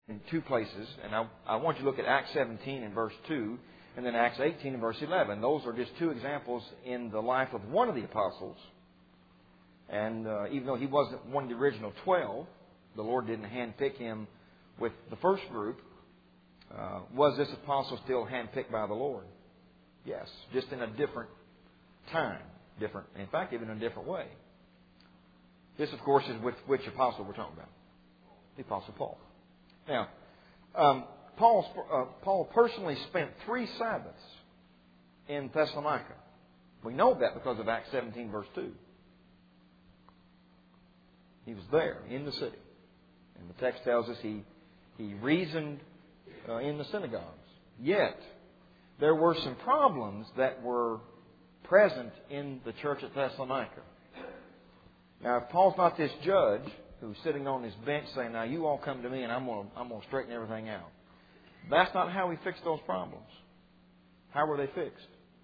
in two places, and I want you to look at Acts 17 and verse 2, and then Acts 18 and verse 11. Those are just two examples in the life of one of the apostles. And even though he wasn't one of the original 12, the Lord didn't handpick him with the first group. Was this apostle still handpicked by the Lord? Yes, just in a different time. In fact, even in a different way. This, of course, is with which apostle we're talking about. The Apostle Paul. Now, Paul personally spent 3 Sabbaths in Thessalonica. We know that because of Acts 17, verse 2. He was there in the city. And the text tells us he reasoned in the synagogues. Yet, there were some problems that were present in the church at Thessalonica. Now, if Paul's not this judge who's sitting on his bench saying, now you all come to me and I'm going to straighten everything out. That's not how he fixed those problems. How were they fixed?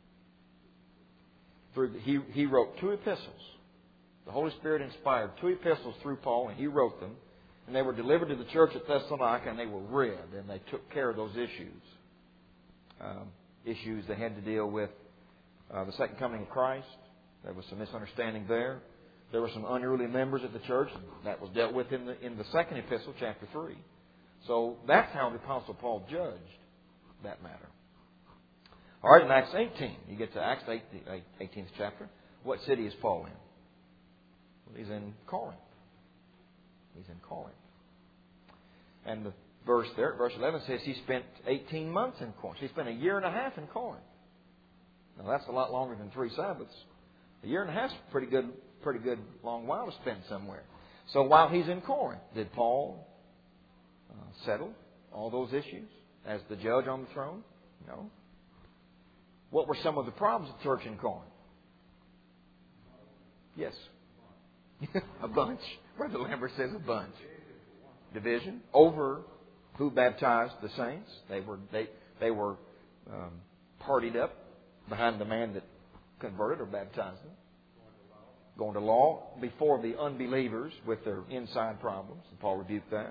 He wrote 2 epistles. The Holy Spirit inspired 2 epistles through Paul, and he wrote them. And they were delivered to the church at Thessalonica, and they were read, and they took care of those issues. Issues they had to deal with the second coming of Christ. There was some misunderstanding there. There were some unruly members of the church, and that was dealt with in the second epistle, chapter 3. So that's how the Apostle Paul judged that matter. All right, in Acts 18, you get to Acts 18th chapter. What city is Paul in? Well, he's in Corinth. He's in Corinth. And the verse there, verse 11 says he spent 18 months in Corinth. He spent 1.5 years in Corinth. Now that's a lot longer than 3 Sabbaths. 1.5 years is a pretty good long while to spend somewhere. So while he's in Corinth, did Paul settle all those issues as the judge on the throne? No. What were some of the problems of the church in Corinth? Yes. A bunch. Brother Lambert says a bunch. Division over who baptized the saints. They were partied up behind the man that converted or baptized them. Going to law before the unbelievers with their inside problems. And Paul rebuked that.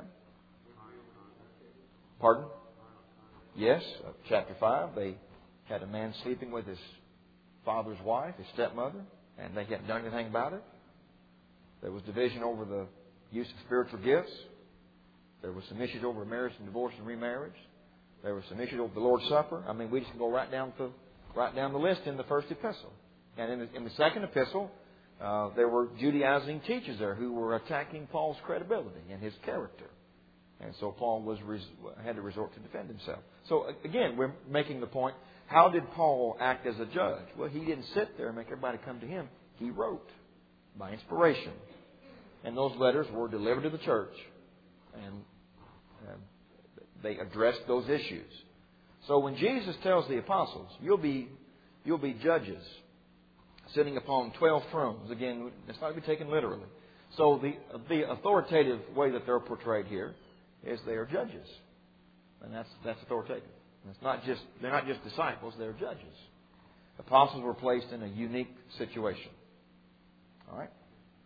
Pardon? Yes. Chapter 5. They had a man sleeping with his father's wife, his stepmother, and they hadn't done anything about it. There was division over the use of spiritual gifts. There was some issues over marriage and divorce and remarriage. There was some issues over the Lord's Supper. I mean, we just can go right down the list in the first epistle. And in the second epistle, there were Judaizing teachers there who were attacking Paul's credibility and his character. And so Paul had to resort to defend himself. So again, we're making the point, how did Paul act as a judge? Well, he didn't sit there and make everybody come to him. He wrote by inspiration. And those letters were delivered to the church. And they addressed those issues. So when Jesus tells the apostles, you'll be judges sitting upon 12 thrones. Again, it's not to be taken literally. So the authoritative way that they're portrayed here is they are judges. And that's authoritative. They're not just disciples, they're judges. Apostles were placed in a unique situation. All right?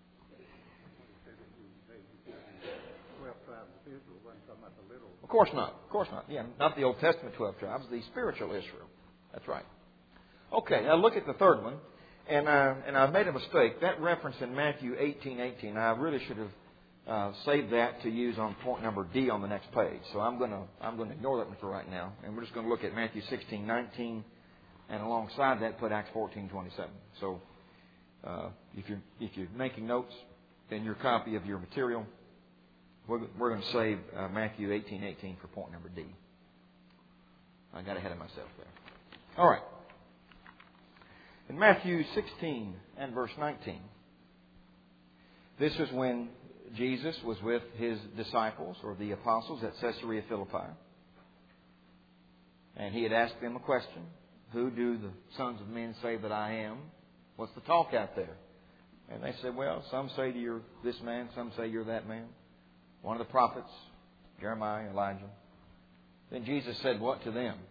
Of course not. Of course not. Yeah, not the Old Testament 12 tribes, the spiritual Israel. That's right. Okay, now look at the third one. And I've made a mistake. That reference in Matthew 18:18, I really should have saved that to use on point number D on the next page. So I'm going to ignore that one for right now. And we're just going to look at Matthew 16:19, and alongside that put Acts 14:27. So if you're making notes in your copy of your material, we're going to save Matthew 18:18 for point number D. I got ahead of myself there. All right. In Matthew 16 and verse 19, this is when Jesus was with his disciples, or the apostles, at Caesarea Philippi. And he had asked them a question. Who do the sons of men say that I am? What's the talk out there? And they said, well, some say you're this man, some say you're that man. One of the prophets, Jeremiah, Elijah. Then Jesus said what to them?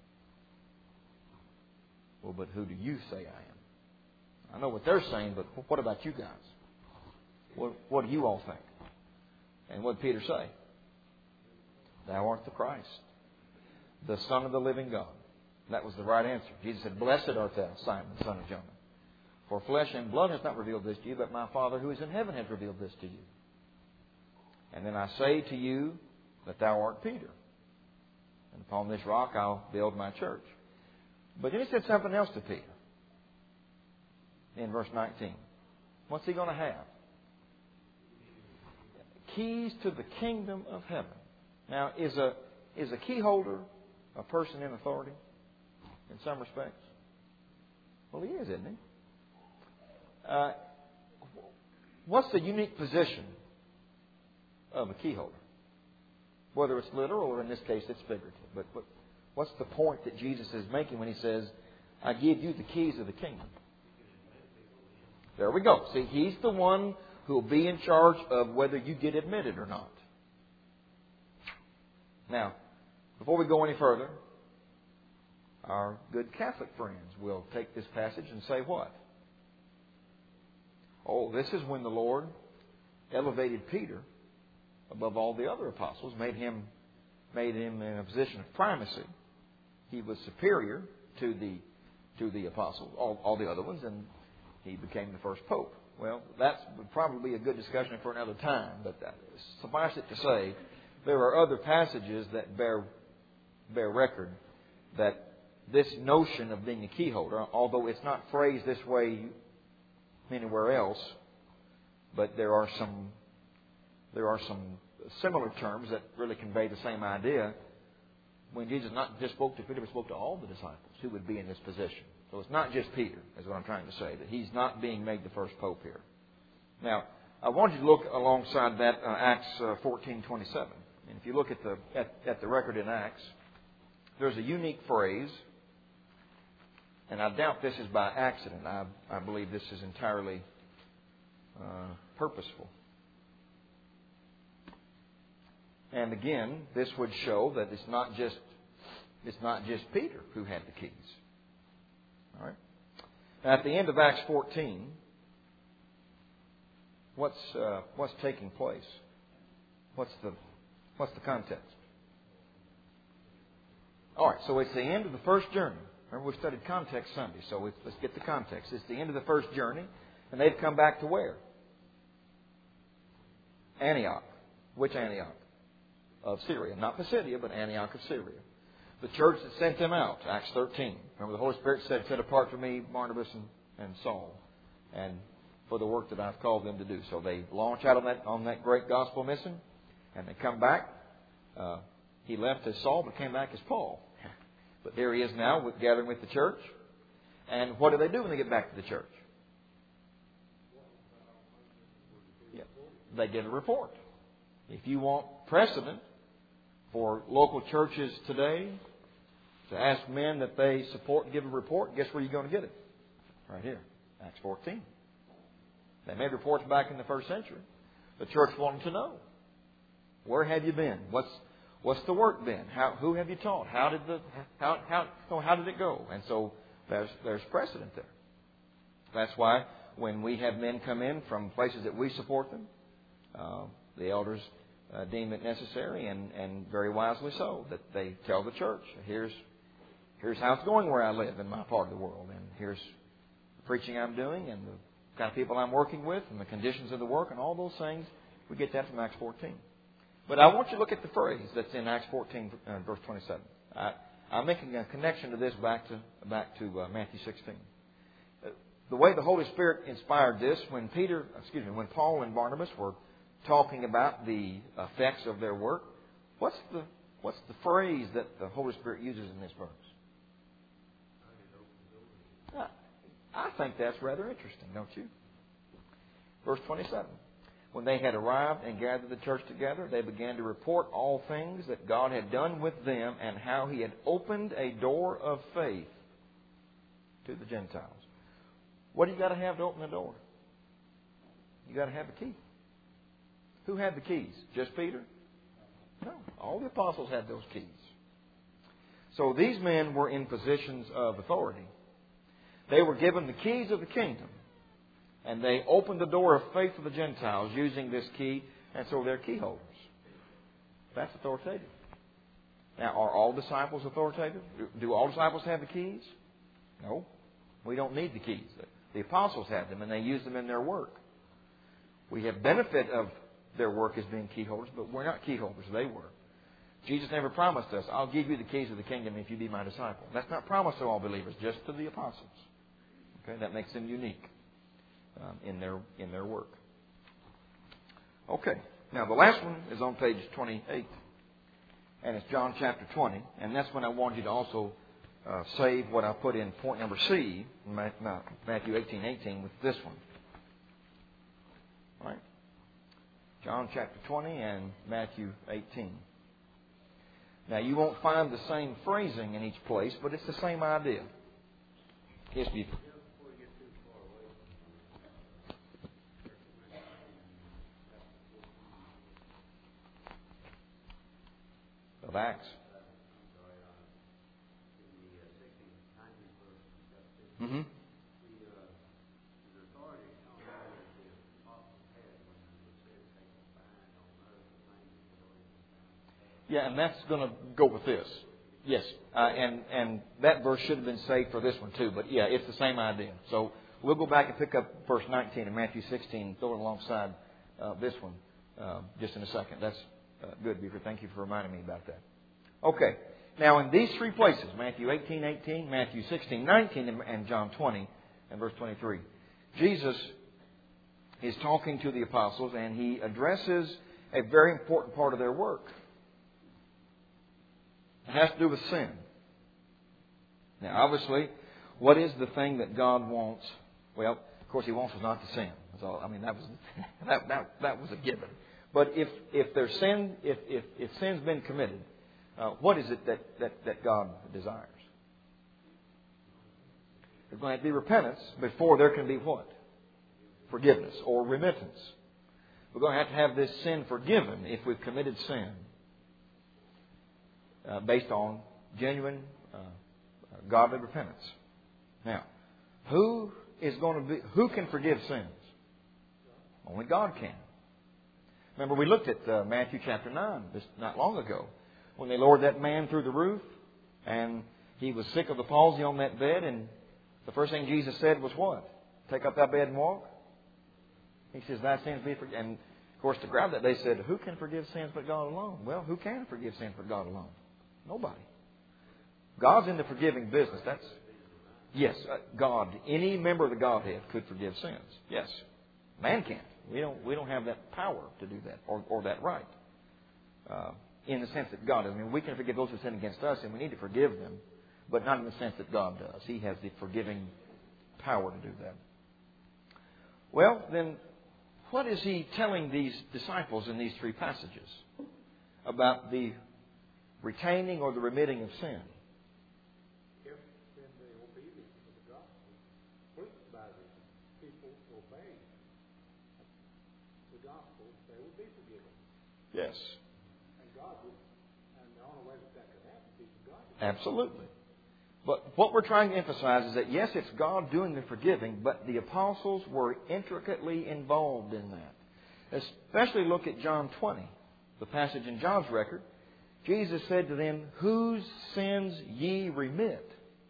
Well, but who do you say I am? I know what they're saying, but what about you guys? What do you all think? And what did Peter say? Thou art the Christ, the Son of the living God. That was the right answer. Jesus said, Blessed art thou, Simon, son of Jonah. For flesh and blood has not revealed this to you, but my Father who is in heaven has revealed this to you. And then I say to you that thou art Peter. And upon this rock I'll build my church. But then he said something else to Peter. In verse 19. What's he going to have? Keys to the kingdom of heaven. Now, is a key holder a person in authority in some respects? Well, he is, isn't he? What's the unique position of a key holder? Whether it's literal or in this case it's figurative. But what's the point that Jesus is making when He says, I give you the keys of the kingdom? There we go. See, He's the one who will be in charge of whether you get admitted or not. Now, before we go any further, our good Catholic friends will take this passage and say what? Oh, this is when the Lord elevated Peter above all the other apostles, made him in a position of primacy. He was superior to the apostles, all the other ones, and he became the first pope. Well, that would probably be a good discussion for another time, but suffice it to say, there are other passages that bear record that this notion of being a key holder, although it's not phrased this way anywhere else, but there are some similar terms that really convey the same idea. When Jesus not just spoke to Peter, but spoke to all the disciples who would be in this position. So it's not just Peter, is what I'm trying to say, that he's not being made the first pope here. Now, I want you to look alongside that Acts 14:27. And if you look at the record in Acts, there's a unique phrase, and I doubt this is by accident. I believe this is entirely purposeful. And again, this would show that it's not just Peter who had the keys. All right. Now, at the end of Acts 14, what's taking place? What's the context? All right. So it's the end of the first journey. Remember, we studied context Sunday, so let's get the context. It's the end of the first journey, and they've come back to where? Antioch. Which Antioch? Of Syria. Not Pisidia, but Antioch of Syria. The church that sent them out, Acts 13. Remember, the Holy Spirit said, Set apart for me Barnabas and Saul, and for the work that I've called them to do. So they launch out on that great gospel mission, and they come back. He left as Saul, but came back as Paul. But there he is now, gathering with the church. And what do they do when they get back to the church? Yeah, they get a report. If you want precedent for local churches today to ask men that they support and give a report, guess where you're going to get it? Right here, Acts 14. They made reports back in the first century. The church wanted to know, where have you been? What's the work been? Who have you taught? How did it go? And so there's precedent there. That's why when we have men come in from places that we support them, the elders deem it necessary, and very wisely so, that they tell the church, here's how it's going where I live in my part of the world, and here's the preaching I'm doing, and the kind of people I'm working with, and the conditions of the work, and all those things. We get that from Acts 14. But I want you to look at the phrase that's in Acts 14, verse 27. I'm making a connection to this back to Matthew 16. The way the Holy Spirit inspired this, when Paul and Barnabas were talking about the effects of their work, what's the phrase that the Holy Spirit uses in this verse? I think that's rather interesting, don't you? Verse 27. When they had arrived and gathered the church together, they began to report all things that God had done with them and how He had opened a door of faith to the Gentiles. What do you got to have to open the door? You got to have a key. Who had the keys? Just Peter? No. All the apostles had those keys. So these men were in positions of authority. They were given the keys of the kingdom. And they opened the door of faith for the Gentiles using this key. And so they're key holders. That's authoritative. Now, are all disciples authoritative? Do all disciples have the keys? No. We don't need the keys. The apostles had them, and they used them in their work. We have benefit of their work as being key holders, but we're not key holders. They were. Jesus never promised us, I'll give you the keys of the kingdom if you be my disciple. That's not promised to all believers, just to the apostles. Okay, that makes them unique in their work. Okay, now the last one is on page 28, and it's John chapter 20, and that's when I wanted you to also save what I put in point number C, Matthew 18:18, with this one. All right? John chapter 20 and Matthew 18. Now, you won't find the same phrasing in each place, but it's the same idea. Yes, Buford. Of Acts. Mm-hmm. Yeah, and that's going to go with this. Yes, and that verse should have been saved for this one too. But yeah, it's the same idea. So we'll go back and pick up verse 19 in Matthew 16, throw it alongside this one just in a second. That's good, Beaver. Thank you for reminding me about that. Okay. Now, in these three places, Matthew 18:18, Matthew 16:19, and John 20 and verse 23, Jesus is talking to the apostles, and he addresses a very important part of their work. It has to do with sin. Now, obviously, what is the thing that God wants? Well, of course, He wants us not to sin. That's all. I mean, that was that was a given. But if there's sin, if sin's been committed, what is it that God desires? There's going to have to be repentance before there can be what? Forgiveness or remittance. We're going to have this sin forgiven if we've committed sin. Based on genuine, godly repentance. Now, who can forgive sins? Only God can. Remember, we looked at Matthew chapter 9 not long ago, when they lowered that man through the roof, and he was sick of the palsy on that bed, and the first thing Jesus said was what? Take up thy bed and walk. He says, thy sins be forgiven. And of course, to grab that, they said, who can forgive sins but God alone? Well, who can forgive sins but God alone? Nobody. God's in the forgiving business. Yes, God. Any member of the Godhead could forgive sins. Yes, man can't. We don't have that power to do that or that right. In the sense that God does. I mean, we can forgive those who sin against us, and we need to forgive them, but not in the sense that God does. He has the forgiving power to do that. Well, then, what is He telling these disciples in these three passages about the retaining or the remitting of sin? If in the obedience of the gospel, proved by the people obeying the gospel, they would be forgiven. Yes. And God would, and the only way that could happen is God. Absolutely. But what we're trying to emphasize is that yes, it's God doing the forgiving, but the apostles were intricately involved in that. Especially look at John 20, the passage in John's record. Jesus said to them, whose sins ye remit,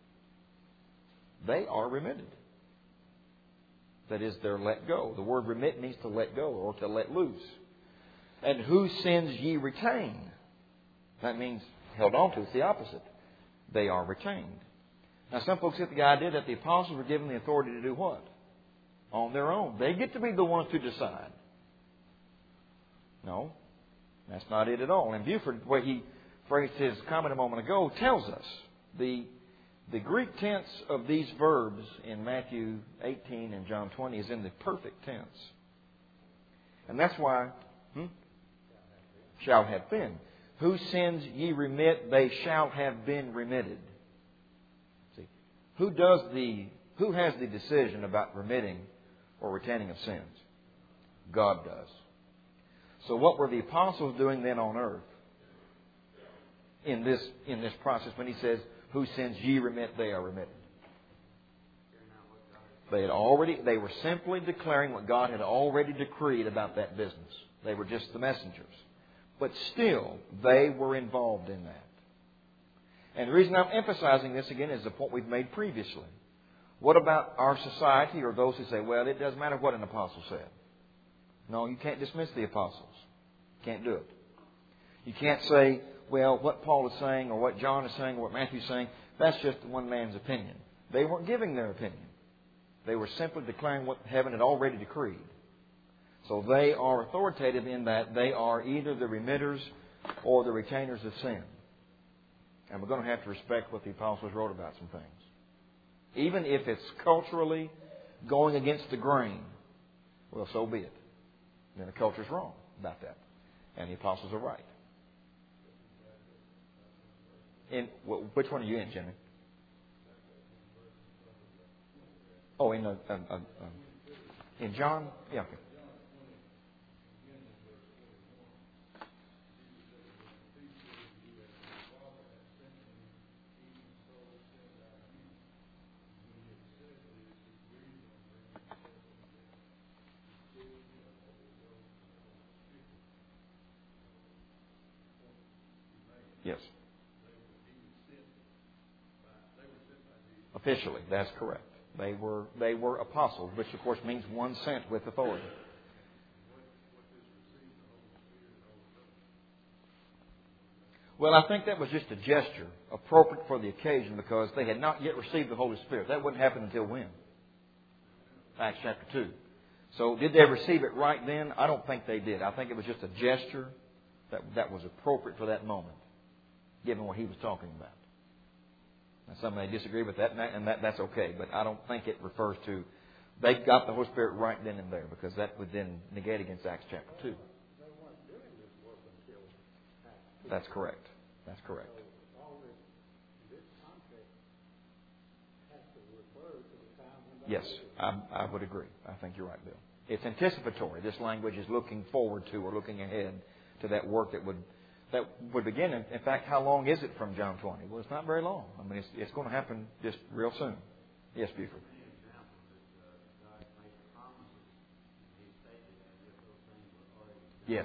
they are remitted. That is, they're let go. The word remit means to let go or to let loose. And whose sins ye retain, that means held on to. It's the opposite. They are retained. Now, some folks get the idea that the apostles were given the authority to do what? On their own. They get to be the ones to decide. No. That's not it at all. And Buford, the way he phrased his comment a moment ago, tells us the Greek tense of these verbs in Matthew 18 and John 20 is in the perfect tense. And that's why, shall have been. Whose sins ye remit, they shall have been remitted. See, who has the decision about remitting or retaining of sins? God does. So what were the apostles doing then on earth in this process when He says, whose sins ye remit, they are remitted? They were simply declaring what God had already decreed about that business. They were just the messengers. But still, they were involved in that. And the reason I'm emphasizing this again is the point we've made previously. What about our society or those who say, well, it doesn't matter what an apostle said? No, you can't dismiss the apostles. You can't do it. You can't say, well, what Paul is saying or what John is saying or what Matthew is saying, that's just one man's opinion. They weren't giving their opinion. They were simply declaring what heaven had already decreed. So they are authoritative in that they are either the remitters or the retainers of sin. And we're going to have to respect what the apostles wrote about some things. Even if it's culturally going against the grain, well, so be it. Then the culture's wrong about that. And the apostles are right. Which one are you in, Jimmy? Oh, in John? Yeah, okay. Yes. Officially, that's correct. They were apostles, which of course means one sent with authority. Well, I think that was just a gesture appropriate for the occasion because they had not yet received the Holy Spirit. That wouldn't happen until when? Acts chapter 2. So did they receive it right then? I don't think they did. I think it was just a gesture that was appropriate for that moment, given what he was talking about. Now, some may disagree with that, and that's okay. But I don't think it refers to they got the Holy Spirit right then and there, because that would then negate against Acts chapter 2. They weren't doing this work until Acts 2. That's correct. That's correct. So all this context has to refer to the time when they Yes, I would agree. I think you're right, Bill. It's anticipatory. This language is looking forward to or looking ahead to that work that would begin. In fact, how long is it from John 20? Well, it's not very long. I mean, it's going to happen just real soon. Yes, Buford. Yes.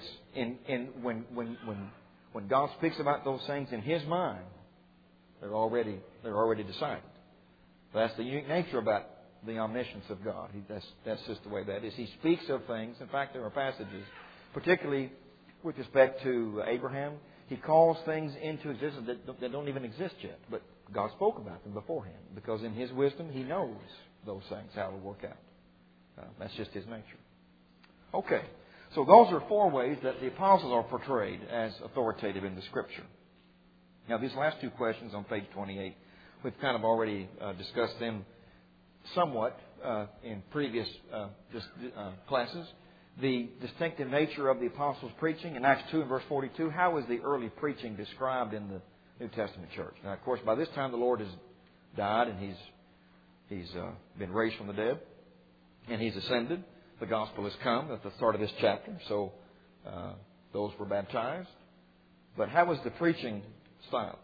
When God speaks about those things in His mind, they're already decided. That's the unique nature about the omniscience of God. That's just the way that is. He speaks of things. In fact, there are passages, particularly with respect to Abraham, he calls things into existence that don't even exist yet. But God spoke about them beforehand, because in His wisdom, He knows those things, how to work out. That's just His nature. Okay. So those are 4 ways that the apostles are portrayed as authoritative in the Scripture. Now, these last 2 questions on page 28, we've kind of already discussed them somewhat in previous classes. The distinctive nature of the apostles' preaching in Acts 2 and verse 42. How is the early preaching described in the New Testament church? Now, of course, by this time the Lord has died and He's been raised from the dead, and He's ascended. The gospel has come at the start of this chapter, so those were baptized. But how was the preaching style?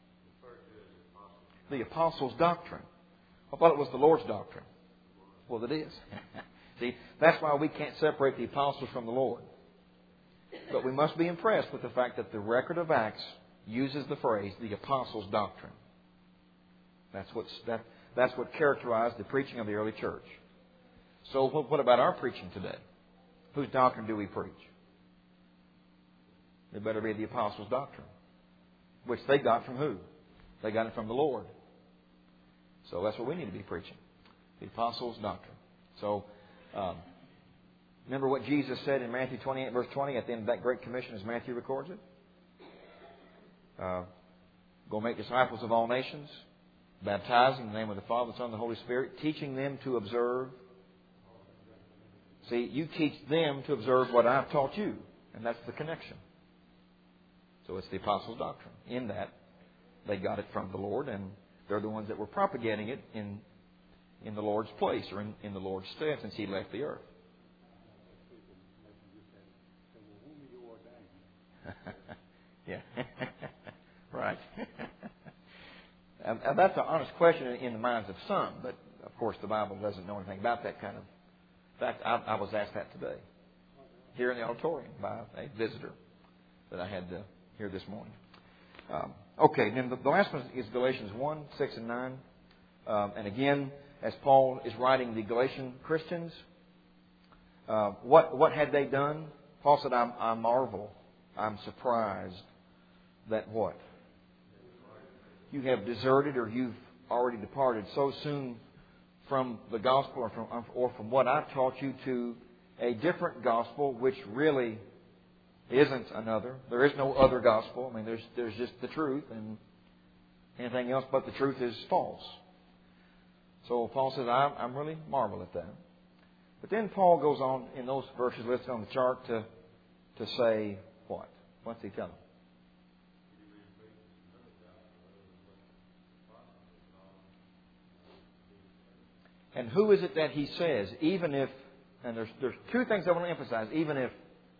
The apostles' doctrine. I thought it was the Lord's doctrine. Well, it is. See, that's why we can't separate the apostles from the Lord. But we must be impressed with the fact that the record of Acts uses the phrase, the apostles' doctrine. That's what characterized the preaching of the early church. So what about our preaching today? Whose doctrine do we preach? It better be the apostles' doctrine, which they got from who? They got it from the Lord. So that's what we need to be preaching, the apostles' doctrine. So remember what Jesus said in Matthew 28, verse 20, at the end of that Great Commission as Matthew records it? Go make disciples of all nations, baptizing in the name of the Father, the Son, and the Holy Spirit, teaching them to observe. See, you teach them to observe what I've taught you. And that's the connection. So it's the apostles' doctrine. In that, they got it from the Lord, and they're the ones that were propagating it in the Lord's place, or in the Lord's stead, since He left the earth. Yeah. Right. And that's an honest question in the minds of some, but of course the Bible doesn't know anything about that kind of. In fact, I was asked that today, here in the auditorium, by a visitor that I had here this morning. Okay, then the last one is Galatians 1, 6 and 9. And again, as Paul is writing the Galatian Christians, what had they done? Paul said, I marvel, I'm surprised that what? You have deserted, or you've already departed so soon from the gospel, or from what I've taught you, to a different gospel, which really isn't another. There is no other gospel. I mean, there's just the truth, and anything else but the truth is false. So Paul says, I really marvel at that. But then Paul goes on in those verses listed on the chart to say what? What's he telling them? And who is it that he says, even if, and there's two things I want to emphasize, even if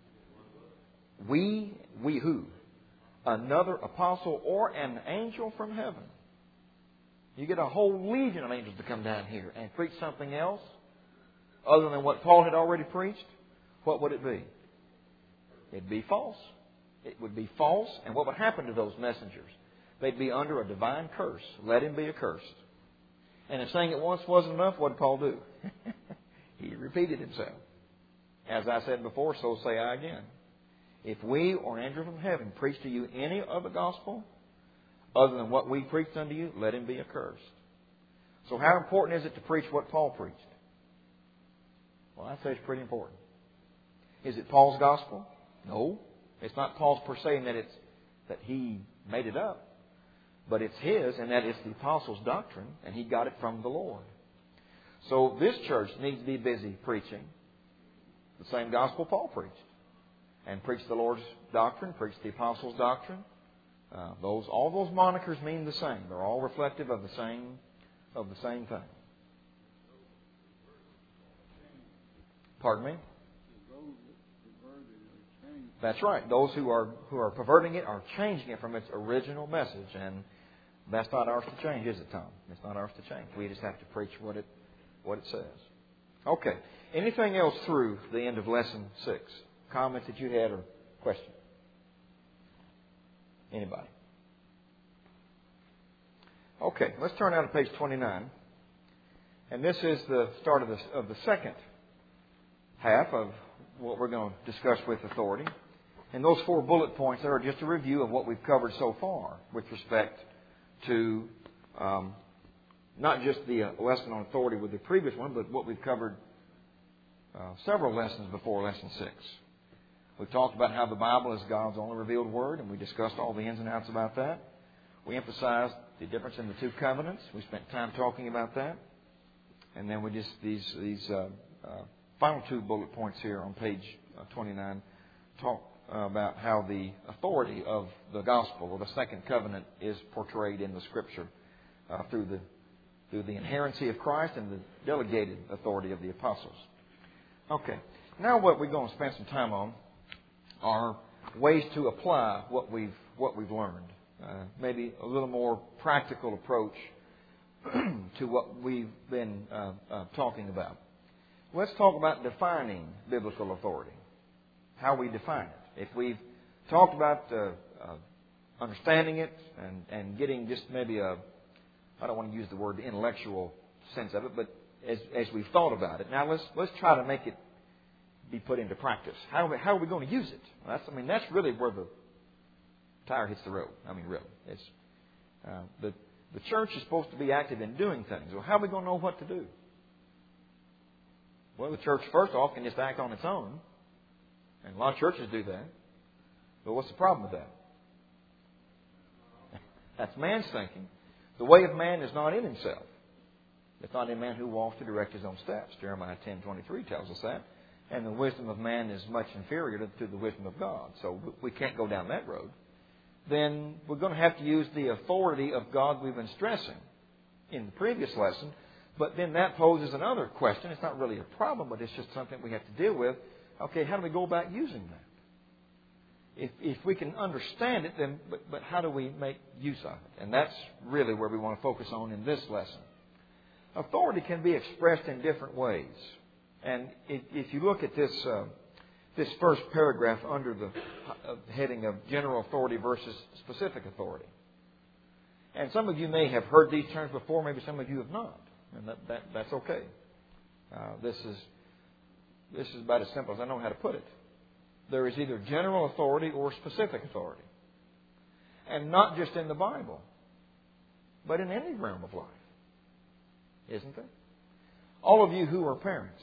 we who? Another apostle or an angel from heaven. You get a whole legion of angels to come down here and preach something else other than what Paul had already preached. What would it be? It'd be false. It would be false. And what would happen to those messengers? They'd be under a divine curse. Let him be accursed. And if saying it once wasn't enough, what did Paul do? He repeated himself. As I said before, so say I again. If we or an angel from heaven preach to you any other gospel other than what we preached unto you, let him be accursed. So how important is it to preach what Paul preached? Well, I'd say it's pretty important. Is it Paul's gospel? No. It's not Paul's per se in that he made it up. But it's his, and that it's the apostles' doctrine, and he got it from the Lord. So this church needs to be busy preaching the same gospel Paul preached. And preach the Lord's doctrine, preach the apostles' doctrine. All those monikers mean the same. They're all reflective of the same thing. Pardon me? That's right. Those who are perverting it are changing it from its original message, and that's not ours to change, is it, Tom? It's not ours to change. We just have to preach what it says. Okay. Anything else through the end of lesson 6? Comments that you had or questions? Anybody? Okay. Let's turn now to page 29, and this is the start of the second half of what we're going to discuss with authority. And those 4 bullet points there are just a review of what we've covered so far with respect to not just the lesson on authority with the previous one, but what we've covered several lessons before lesson 6. We've talked about how the Bible is God's only revealed Word, and we discussed all the ins and outs about that. We emphasized the difference in the 2 covenants. We spent time talking about that. And then we just, these final 2 bullet points here on page 29 talk about how the authority of the gospel or the second covenant is portrayed in the Scripture through the inherency of Christ and the delegated authority of the apostles. Okay, now what we're going to spend some time on are ways to apply what we've learned. Maybe a little more practical approach to what we've been talking about. Let's talk about defining biblical authority. How we define it. If we've talked about understanding it and getting just maybe I don't want to use the word intellectual sense of it, but as we've thought about it, now let's try to make it be put into practice. How are we going to use it? That's really where the tire hits the road. Really, it's the church is supposed to be active in doing things. Well, how are we going to know what to do? Well, the church, first off, can just act on its own. And a lot of churches do that. But what's the problem with that? That's man's thinking. The way of man is not in himself. It's not in man who walks to direct his own steps. Jeremiah 10:23 tells us that. And the wisdom of man is much inferior to the wisdom of God. So we can't go down that road. Then we're going to have to use the authority of God we've been stressing in the previous lesson. But then that poses another question. It's not really a problem, but it's just something we have to deal with. Okay, how do we go about using that? If we can understand it, then but how do we make use of it? And that's really where we want to focus on in this lesson. Authority can be expressed in different ways. And if you look at this first paragraph under the heading of general authority versus specific authority, And some of you may have heard these terms before, maybe some of you have not. And that's okay. This is about as simple as I know how to put it. There is either general authority or specific authority. And not just in the Bible, but in any realm of life. Isn't there? All of you who are parents,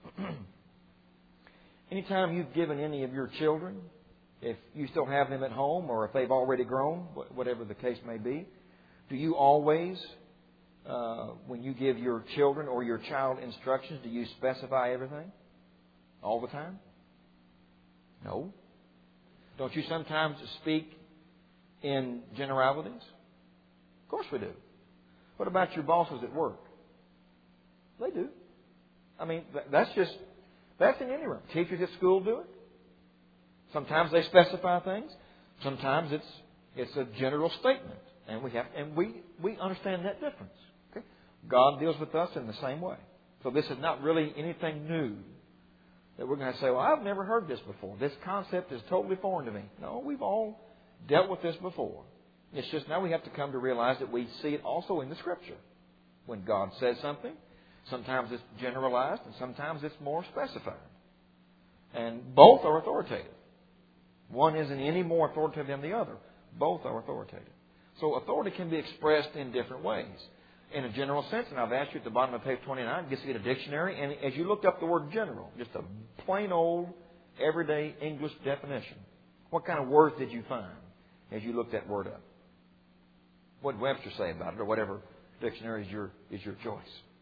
anytime you've given any of your children, if you still have them at home or if they've already grown, whatever the case may be, do you always, when you give your children or your child instructions, do you specify everything? All the time? No. Don't you sometimes speak in generalities? Of course we do. What about your bosses at work? They do. I mean, that's in any realm. Teachers at school do it. Sometimes they specify things. Sometimes it's a general statement. And we understand that difference. Okay? God deals with us in the same way. So this is not really anything new that we're going to say, well, I've never heard this before. This concept is totally foreign to me. No, we've all dealt with this before. It's just now we have to come to realize that we see it also in the Scripture. When God says something, sometimes it's generalized and sometimes it's more specified. And both are authoritative. One isn't any more authoritative than the other. Both are authoritative. So authority can be expressed in different ways. In a general sense, and I've asked you at the bottom of page 29, just get a dictionary, and as you looked up the word general, just a plain old, everyday English definition, what kind of words did you find as you looked that word up? What did Webster say about it, or whatever dictionary is your choice?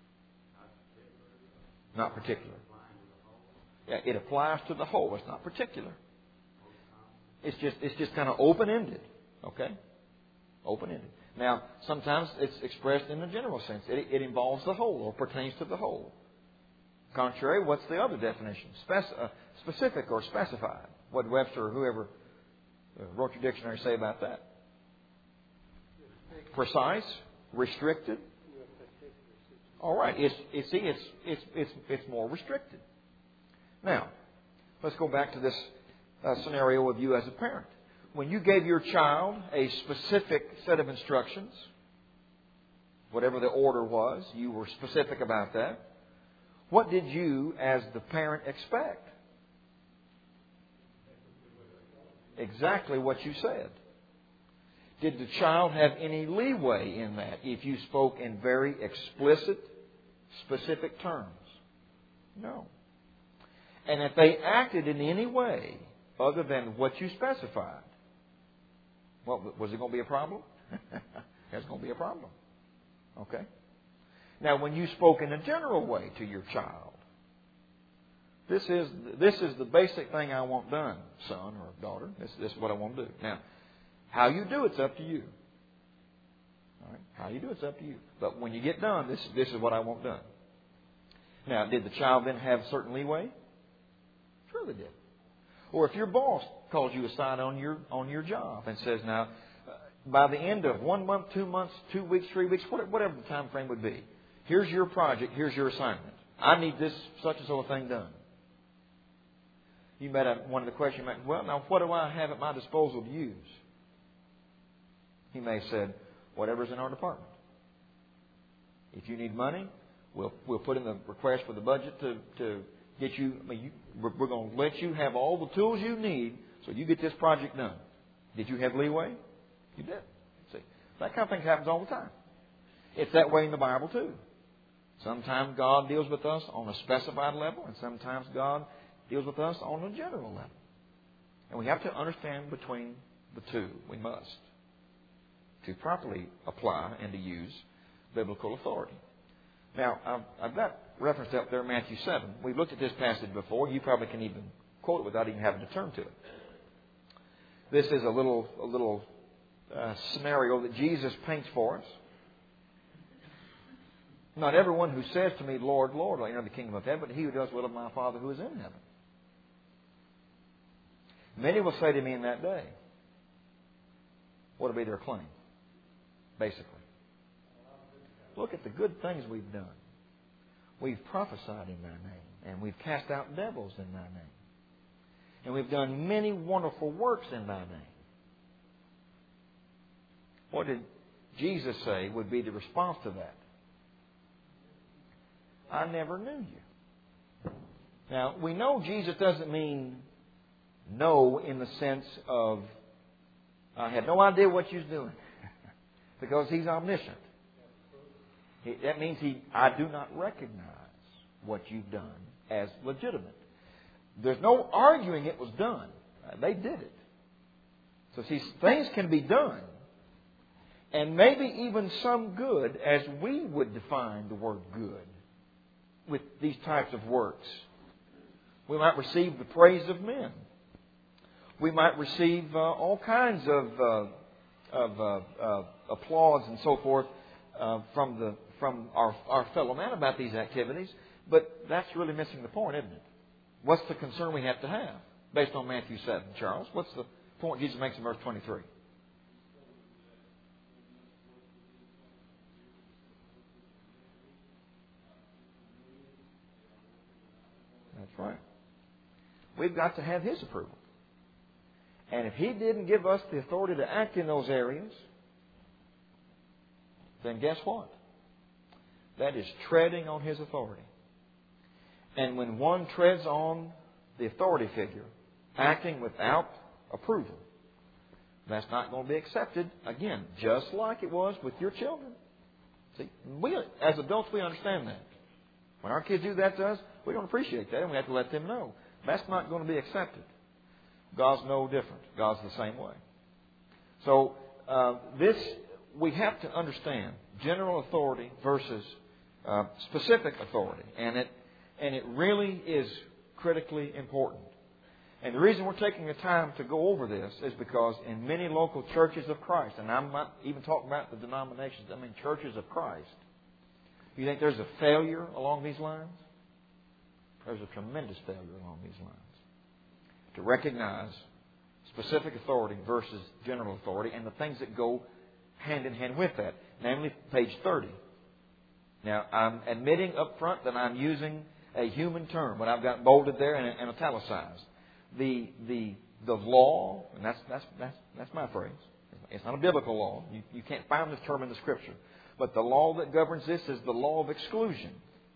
Not particular. Yeah, it applies to the whole. It's not particular. It's just kind of open-ended. Okay? Open-ended. Now, sometimes it's expressed in a general sense. It involves the whole or pertains to the whole. Contrary, what's the other definition? Specific or specified. What did Webster or whoever wrote your dictionary say about that? Precise, restricted. All right. It's more restricted. Now, let's go back to this scenario of you as a parent. When you gave your child a specific set of instructions, whatever the order was, you were specific about that. What did you, as the parent, expect? Exactly what you said. Did the child have any leeway in that if you spoke in very explicit, specific terms? No. And if they acted in any way other than what you specified, what, was it going to be a problem? It's going to be a problem. Okay? Now, when you spoke in a general way to your child, this is the basic thing I want done, son or daughter. This is what I want to do. Now, how you do it's up to you. All right? How you do it's up to you. But when you get done, this is what I want done. Now, did the child then have certain leeway? Sure they did. Or if your boss calls you aside on your job and says, now, by the end of 1 month, 2 months, 2 weeks, 3 weeks, whatever the time frame would be, here's your project, here's your assignment. I need this such and so a thing done. You might have one of the questions, well, now what do I have at my disposal to use? He may have said, whatever's in our department. If you need money, we'll put in the request for the budget to get you. We're going to let you have all the tools you need so you get this project done. Did you have leeway? You did. See, that kind of thing happens all the time. It's that way in the Bible too. Sometimes God deals with us on a specified level, and sometimes God deals with us on a general level. And we have to understand between the two. We must. To properly apply and to use biblical authority. Now, I've got referenced up there Matthew 7. We've looked at this passage before. You probably can even quote it without even having to turn to it. This is a little scenario that Jesus paints for us. Not everyone who says to me, Lord, Lord, will enter the kingdom of heaven, but he who does the will of my Father who is in heaven. Many will say to me in that day, what will be their claim? Basically. Look at the good things we've done. We've prophesied in thy name, and we've cast out devils in thy name. And we've done many wonderful works in thy name. What did Jesus say would be the response to that? I never knew you. Now, we know Jesus doesn't mean no in the sense of, I had no idea what you was doing. Because He's omniscient. That means I do not recognize what you've done as legitimate. There's no arguing it was done. They did it. So see, things can be done. And maybe even some good, as we would define the word good, with these types of works. We might receive the praise of men. We might receive all kinds of applause and so forth from our fellow man about these activities. But that's really missing the point, isn't it? What's the concern we have to have based on Matthew 7, Charles? What's the point Jesus makes in verse 23? That's right. We've got to have His approval. And if He didn't give us the authority to act in those areas, then guess what? That is treading on His authority. And when one treads on the authority figure, acting without approval, that's not going to be accepted, again, just like it was with your children. See, we, as adults, we understand that. When our kids do that to us, we don't appreciate that, and we have to let them know. That's not going to be accepted. God's no different. God's the same way. So, we have to understand general authority versus specific authority. And it really is critically important. And the reason we're taking the time to go over this is because in many local churches of Christ, and I'm not even talking about the denominations, I mean churches of Christ, you think there's a failure along these lines? There's a tremendous failure along these lines. To recognize specific authority versus general authority and the things that go hand in hand with that. Namely, page 30. Now, I'm admitting up front that I'm using a human term, but I've got bolded there and italicized. The law, and that's my phrase. It's not a biblical law. You can't find this term in the Scripture. But the law that governs this is the law of exclusion.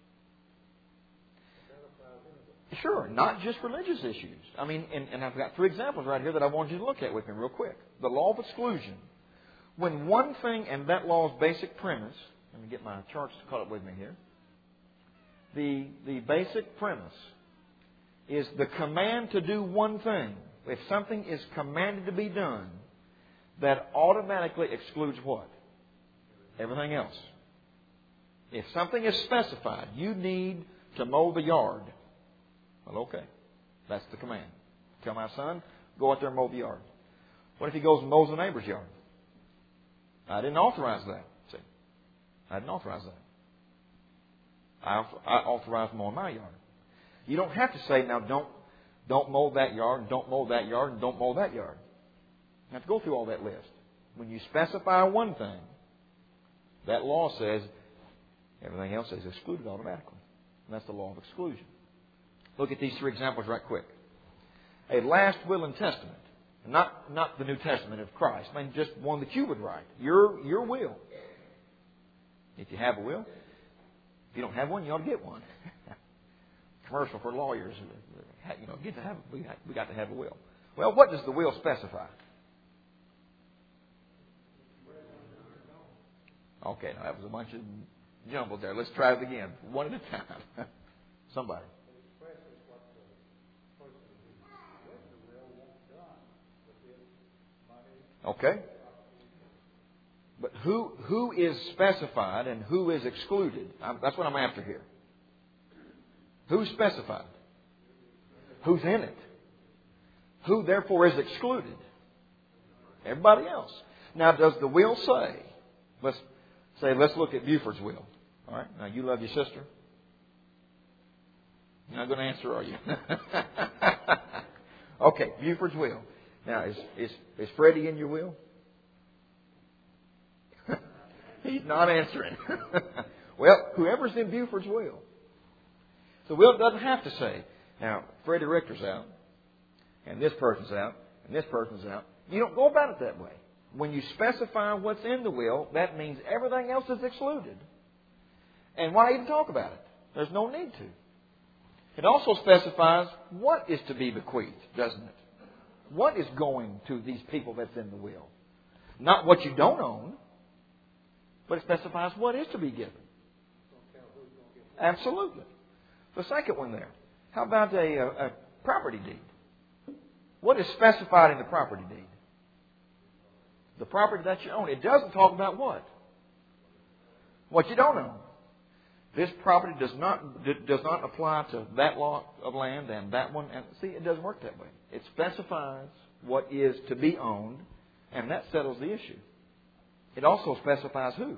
Sure, not just religious issues. I mean, and I've got 3 examples right here that I want you to look at with me real quick. The law of exclusion. When one thing, and that law's basic premise, let me get my charts caught up with me here. The basic premise is the command to do one thing. If something is commanded to be done, that automatically excludes what? Everything else. If something is specified, you need to mow the yard. Well, okay. That's the command. Tell my son, go out there and mow the yard. What if he goes and mows the neighbor's yard? I didn't authorize that. See, I didn't authorize that. I authorized mowing my yard. You don't have to say, now don't mow that yard, and don't mow that yard, and don't mow that yard. You have to go through all that list. When you specify one thing, that law says everything else is excluded automatically. And that's the law of exclusion. Look at these 3 examples right quick. A last will and testament. Not the New Testament of Christ. I mean, just one that you would write. Your will. If you have a will. If you don't have one, you ought to get one. Commercial for lawyers. We got to have a will. Well, what does the will specify? Okay, now that was a bunch of jumbled there. Let's try it again. One at a time. Somebody. Okay. But who is specified and who is excluded? That's what I'm after here. Who's specified? Who's in it? Who therefore is excluded? Everybody else. Now, does the will say? Let's look at Buford's will. All right. Now, you love your sister. You're not going to answer, are you? Okay, Buford's will. Now, is Freddie in your will? He's not answering. Well, whoever's in Buford's will. The will doesn't have to say, now, Freddie Richter's out, and this person's out, and this person's out. You don't go about it that way. when you specify what's in the will, that means everything else is excluded. And why even talk about it? There's no need to. It also specifies what is to be bequeathed, doesn't it? What is going to these people that's in the will? Not what you don't own, but it specifies what is to be given. Absolutely. The second one there. How about a property deed? What is specified in the property deed? The property that you own. It doesn't talk about what? What you don't own. This property does not apply to that lot of land and that one. And see, it doesn't work that way. It specifies what is to be owned, and that settles the issue. It also specifies who.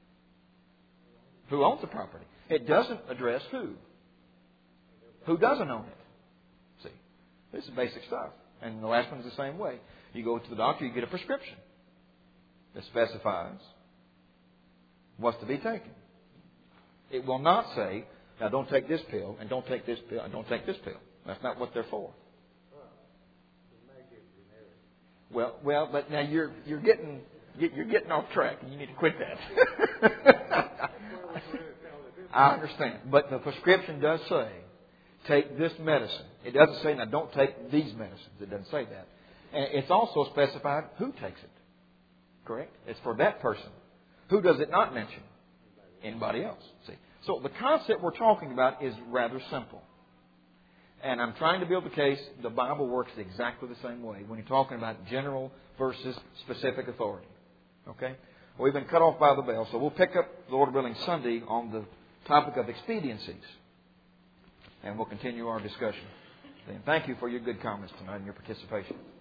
Who owns the property. It doesn't address who. Who doesn't own it. See, this is basic stuff. And the last one is the same way. You go to the doctor, you get a prescription that specifies what's to be taken. It will not say, now don't take this pill, and don't take this pill, and don't take this pill. That's not what they're for. Well, but now you're getting off track, and you need to quit that. I understand, but the prescription does say, take this medicine. It doesn't say, now don't take these medicines. It doesn't say that. And it's also specified who takes it. Correct? It's for that person. Who does it not mention? Anybody else. See? So the concept we're talking about is rather simple. And I'm trying to build the case. The Bible works exactly the same way when you're talking about general versus specific authority. Okay? We've been cut off by the bell, so we'll pick up, Lord willing, Sunday on the topic of expediencies. And we'll continue our discussion. Then thank you for your good comments tonight and your participation.